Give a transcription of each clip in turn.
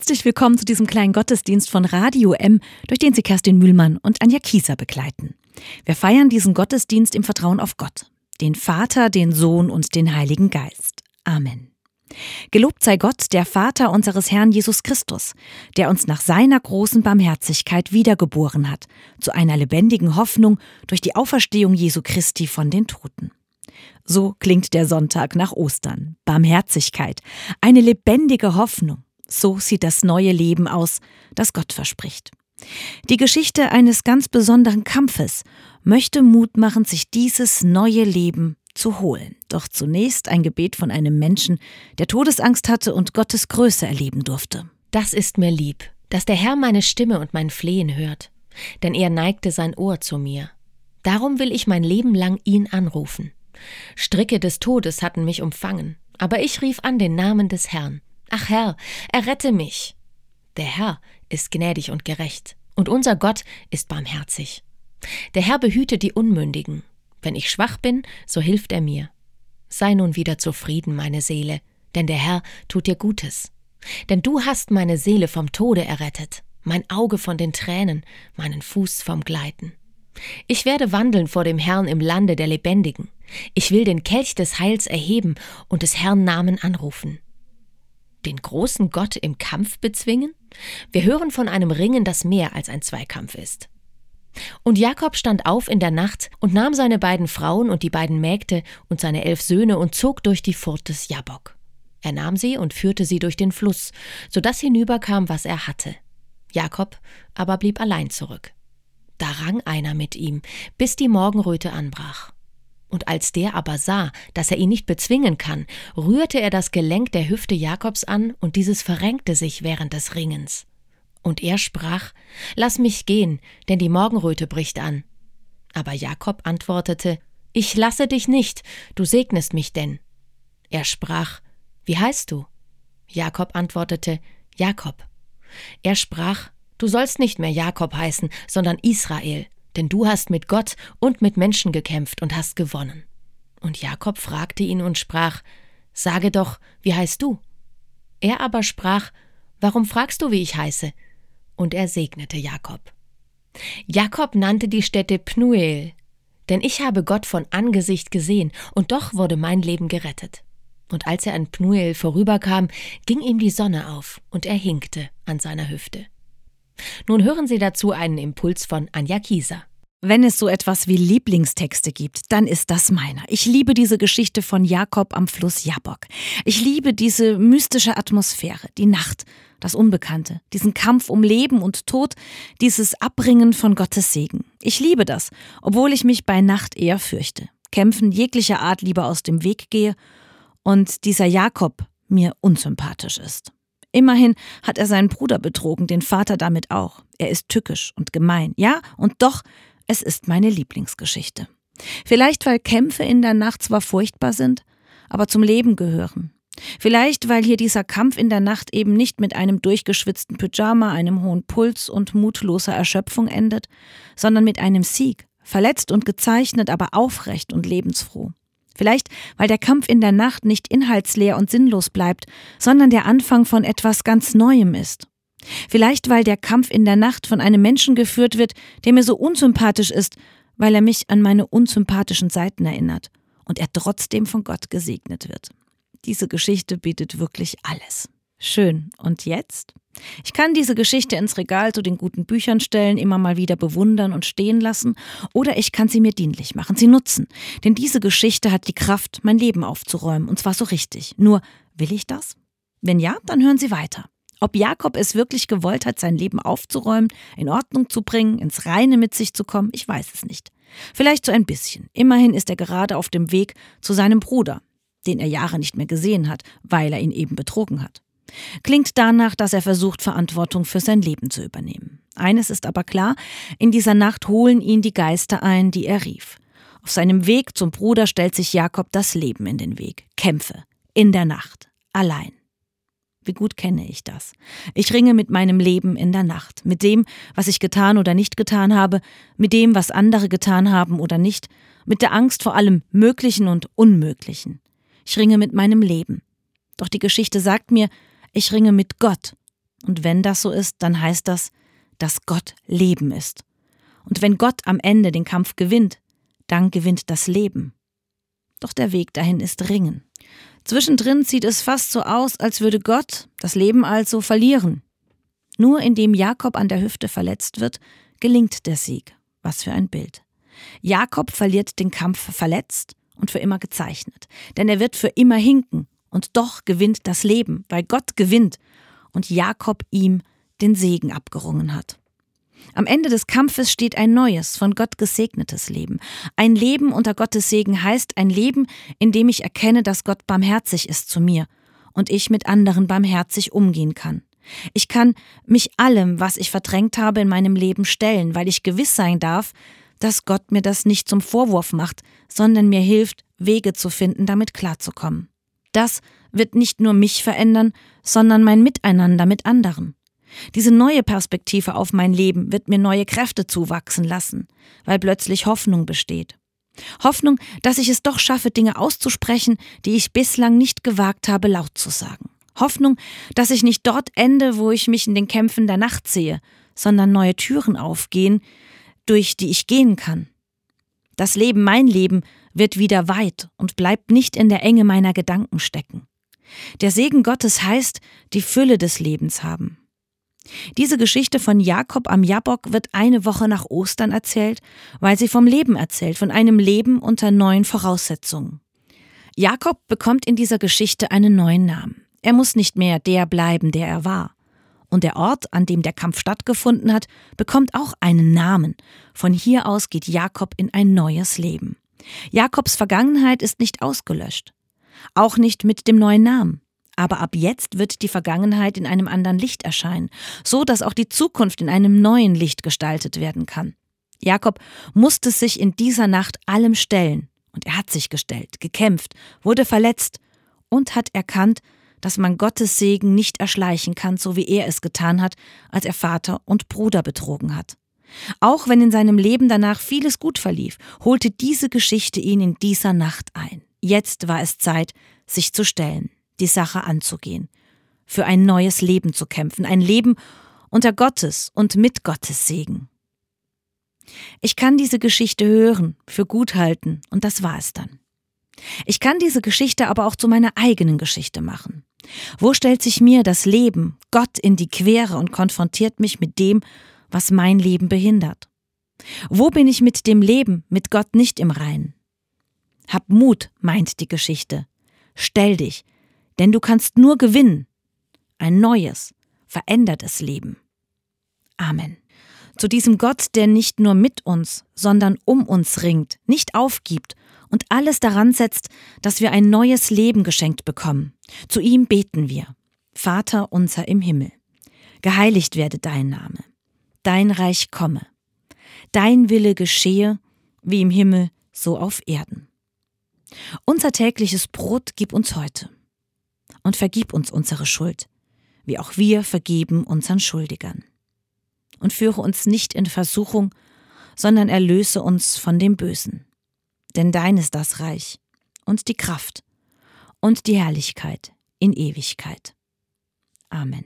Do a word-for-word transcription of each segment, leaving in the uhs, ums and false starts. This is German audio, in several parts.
Herzlich willkommen zu diesem kleinen Gottesdienst von Radio M, durch den Sie Kerstin Mühlmann und Anja Kieser begleiten. Wir feiern diesen Gottesdienst im Vertrauen auf Gott, den Vater, den Sohn und den Heiligen Geist. Amen. Gelobt sei Gott, der Vater unseres Herrn Jesus Christus, der uns nach seiner großen Barmherzigkeit wiedergeboren hat, zu einer lebendigen Hoffnung durch die Auferstehung Jesu Christi von den Toten. So klingt der Sonntag nach Ostern. Barmherzigkeit, eine lebendige Hoffnung. So sieht das neue Leben aus, das Gott verspricht. Die Geschichte eines ganz besonderen Kampfes möchte Mut machen, sich dieses neue Leben zu holen. Doch zunächst ein Gebet von einem Menschen, der Todesangst hatte und Gottes Größe erleben durfte. Das ist mir lieb, dass der Herr meine Stimme und mein Flehen hört, denn er neigte sein Ohr zu mir. Darum will ich mein Leben lang ihn anrufen. Stricke des Todes hatten mich umfangen, aber ich rief an den Namen des Herrn. Ach Herr, errette mich! Der Herr ist gnädig und gerecht, und unser Gott ist barmherzig. Der Herr behütet die Unmündigen. Wenn ich schwach bin, so hilft er mir. Sei nun wieder zufrieden, meine Seele, denn der Herr tut dir Gutes. Denn du hast meine Seele vom Tode errettet, mein Auge von den Tränen, meinen Fuß vom Gleiten. Ich werde wandeln vor dem Herrn im Lande der Lebendigen. Ich will den Kelch des Heils erheben und des Herrn Namen anrufen. Den großen Gott im Kampf bezwingen? Wir hören von einem Ringen, das mehr als ein Zweikampf ist. Und Jakob stand auf in der Nacht und nahm seine beiden Frauen und die beiden Mägde und seine elf Söhne und zog durch die Furt des Jabbok. Er nahm sie und führte sie durch den Fluss, so dass hinüberkam, was er hatte. Jakob aber blieb allein zurück. Da rang einer mit ihm, bis die Morgenröte anbrach. Und als der aber sah, dass er ihn nicht bezwingen kann, rührte er das Gelenk der Hüfte Jakobs an, und dieses verrenkte sich während des Ringens. Und er sprach: Lass mich gehen, denn die Morgenröte bricht an. Aber Jakob antwortete: Ich lasse dich nicht, du segnest mich denn. Er sprach: Wie heißt du? Jakob antwortete: Jakob. Er sprach: Du sollst nicht mehr Jakob heißen, sondern Israel, denn du hast mit Gott und mit Menschen gekämpft und hast gewonnen. Und Jakob fragte ihn und sprach: Sage doch, wie heißt du? Er aber sprach: Warum fragst du, wie ich heiße? Und er segnete Jakob. Jakob nannte die Stätte Pnuel, denn ich habe Gott von Angesicht gesehen, und doch wurde mein Leben gerettet. Und als er an Pnuel vorüberkam, ging ihm die Sonne auf, und er hinkte an seiner Hüfte. Nun hören Sie dazu einen Impuls von Anja Kieser. Wenn es so etwas wie Lieblingstexte gibt, dann ist das meiner. Ich liebe diese Geschichte von Jakob am Fluss Jabbok. Ich liebe diese mystische Atmosphäre, die Nacht, das Unbekannte, diesen Kampf um Leben und Tod, dieses Abringen von Gottes Segen. Ich liebe das, obwohl ich mich bei Nacht eher fürchte, Kämpfen jeglicher Art lieber aus dem Weg gehe und dieser Jakob mir unsympathisch ist. Immerhin hat er seinen Bruder betrogen, den Vater damit auch. Er ist tückisch und gemein, ja, und doch, es ist meine Lieblingsgeschichte. Vielleicht, weil Kämpfe in der Nacht zwar furchtbar sind, aber zum Leben gehören. Vielleicht, weil hier dieser Kampf in der Nacht eben nicht mit einem durchgeschwitzten Pyjama, einem hohen Puls und mutloser Erschöpfung endet, sondern mit einem Sieg, verletzt und gezeichnet, aber aufrecht und lebensfroh. Vielleicht, weil der Kampf in der Nacht nicht inhaltsleer und sinnlos bleibt, sondern der Anfang von etwas ganz Neuem ist. Vielleicht, weil der Kampf in der Nacht von einem Menschen geführt wird, der mir so unsympathisch ist, weil er mich an meine unsympathischen Seiten erinnert und er trotzdem von Gott gesegnet wird. Diese Geschichte bietet wirklich alles. Schön. Und jetzt? Ich kann diese Geschichte ins Regal zu den guten Büchern stellen, immer mal wieder bewundern und stehen lassen, oder ich kann sie mir dienlich machen, sie nutzen. Denn diese Geschichte hat die Kraft, mein Leben aufzuräumen, und zwar so richtig. Nur, will ich das? Wenn ja, dann hören Sie weiter. Ob Jakob es wirklich gewollt hat, sein Leben aufzuräumen, in Ordnung zu bringen, ins Reine mit sich zu kommen, ich weiß es nicht. Vielleicht so ein bisschen. Immerhin ist er gerade auf dem Weg zu seinem Bruder, den er Jahre nicht mehr gesehen hat, weil er ihn eben betrogen hat. Klingt danach, dass er versucht, Verantwortung für sein Leben zu übernehmen. Eines ist aber klar: In dieser Nacht holen ihn die Geister ein, die er rief. Auf seinem Weg zum Bruder stellt sich Jakob das Leben in den Weg. Kämpfe. In der Nacht. Allein. Wie gut kenne ich das? Ich ringe mit meinem Leben in der Nacht. Mit dem, was ich getan oder nicht getan habe. Mit dem, was andere getan haben oder nicht. Mit der Angst vor allem Möglichen und Unmöglichen. Ich ringe mit meinem Leben. Doch die Geschichte sagt mir, ich ringe mit Gott. Und wenn das so ist, dann heißt das, dass Gott Leben ist. Und wenn Gott am Ende den Kampf gewinnt, dann gewinnt das Leben. Doch der Weg dahin ist Ringen. Zwischendrin sieht es fast so aus, als würde Gott das Leben also verlieren. Nur indem Jakob an der Hüfte verletzt wird, gelingt der Sieg. Was für ein Bild. Jakob verliert den Kampf verletzt und für immer gezeichnet. Denn er wird für immer hinken und doch gewinnt das Leben, weil Gott gewinnt und Jakob ihm den Segen abgerungen hat. Am Ende des Kampfes steht ein neues, von Gott gesegnetes Leben. Ein Leben unter Gottes Segen heißt ein Leben, in dem ich erkenne, dass Gott barmherzig ist zu mir und ich mit anderen barmherzig umgehen kann. Ich kann mich allem, was ich verdrängt habe, in meinem Leben stellen, weil ich gewiss sein darf, dass Gott mir das nicht zum Vorwurf macht, sondern mir hilft, Wege zu finden, damit klarzukommen. Das wird nicht nur mich verändern, sondern mein Miteinander mit anderen. Diese neue Perspektive auf mein Leben wird mir neue Kräfte zuwachsen lassen, weil plötzlich Hoffnung besteht. Hoffnung, dass ich es doch schaffe, Dinge auszusprechen, die ich bislang nicht gewagt habe, laut zu sagen. Hoffnung, dass ich nicht dort ende, wo ich mich in den Kämpfen der Nacht sehe, sondern neue Türen aufgehen, durch die ich gehen kann. Das Leben, mein Leben, wird wieder weit und bleibt nicht in der Enge meiner Gedanken stecken. Der Segen Gottes heißt, die Fülle des Lebens haben. Diese Geschichte von Jakob am Jabbok wird eine Woche nach Ostern erzählt, weil sie vom Leben erzählt, von einem Leben unter neuen Voraussetzungen. Jakob bekommt in dieser Geschichte einen neuen Namen. Er muss nicht mehr der bleiben, der er war. Und der Ort, an dem der Kampf stattgefunden hat, bekommt auch einen Namen. Von hier aus geht Jakob in ein neues Leben. Jakobs Vergangenheit ist nicht ausgelöscht. Auch nicht mit dem neuen Namen. Aber ab jetzt wird die Vergangenheit in einem anderen Licht erscheinen, so dass auch die Zukunft in einem neuen Licht gestaltet werden kann. Jakob musste sich in dieser Nacht allem stellen. Und er hat sich gestellt, gekämpft, wurde verletzt und hat erkannt, dass man Gottes Segen nicht erschleichen kann, so wie er es getan hat, als er Vater und Bruder betrogen hat. Auch wenn in seinem Leben danach vieles gut verlief, holte diese Geschichte ihn in dieser Nacht ein. Jetzt war es Zeit, sich zu stellen, die Sache anzugehen, für ein neues Leben zu kämpfen, ein Leben unter Gottes und mit Gottes Segen. Ich kann diese Geschichte hören, für gut halten, und das war es dann. Ich kann diese Geschichte aber auch zu meiner eigenen Geschichte machen. Wo stellt sich mir das Leben, Gott in die Quere und konfrontiert mich mit dem, was mein Leben behindert? Wo bin ich mit dem Leben, mit Gott nicht im Reinen? Hab Mut, meint die Geschichte. Stell dich, denn du kannst nur gewinnen. Ein neues, verändertes Leben. Amen. Zu diesem Gott, der nicht nur mit uns, sondern um uns ringt, nicht aufgibt und alles daran setzt, dass wir ein neues Leben geschenkt bekommen. Zu ihm beten wir. Vater unser im Himmel, geheiligt werde dein Name, dein Reich komme, dein Wille geschehe, wie im Himmel, so auf Erden. Unser tägliches Brot gib uns heute und vergib uns unsere Schuld, wie auch wir vergeben unseren Schuldigern. Und führe uns nicht in Versuchung, sondern erlöse uns von dem Bösen. Denn dein ist das Reich und die Kraft und die Herrlichkeit in Ewigkeit. Amen.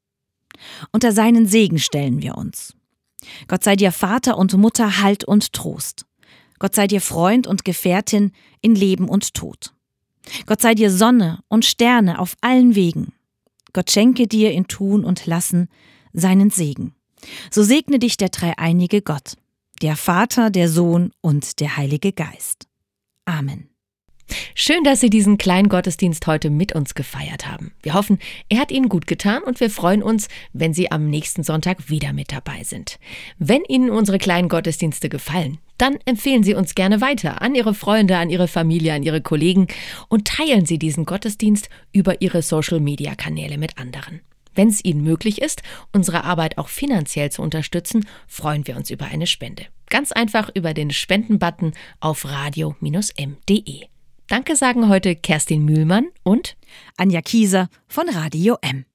Unter seinen Segen stellen wir uns. Gott sei dir Vater und Mutter, Halt und Trost. Gott sei dir Freund und Gefährtin in Leben und Tod. Gott sei dir Sonne und Sterne auf allen Wegen. Gott schenke dir in Tun und Lassen seinen Segen. So segne dich der dreieinige Gott, der Vater, der Sohn und der Heilige Geist. Amen. Schön, dass Sie diesen kleinen Gottesdienst heute mit uns gefeiert haben. Wir hoffen, er hat Ihnen gut getan und wir freuen uns, wenn Sie am nächsten Sonntag wieder mit dabei sind. Wenn Ihnen unsere kleinen Gottesdienste gefallen, dann empfehlen Sie uns gerne weiter an Ihre Freunde, an Ihre Familie, an Ihre Kollegen und teilen Sie diesen Gottesdienst über Ihre Social-Media-Kanäle mit anderen. Wenn es Ihnen möglich ist, unsere Arbeit auch finanziell zu unterstützen, freuen wir uns über eine Spende. Ganz einfach über den Spenden-Button auf radio M punkt de. Danke sagen heute Kerstin Mühlmann und Anja Kieser von Radio M.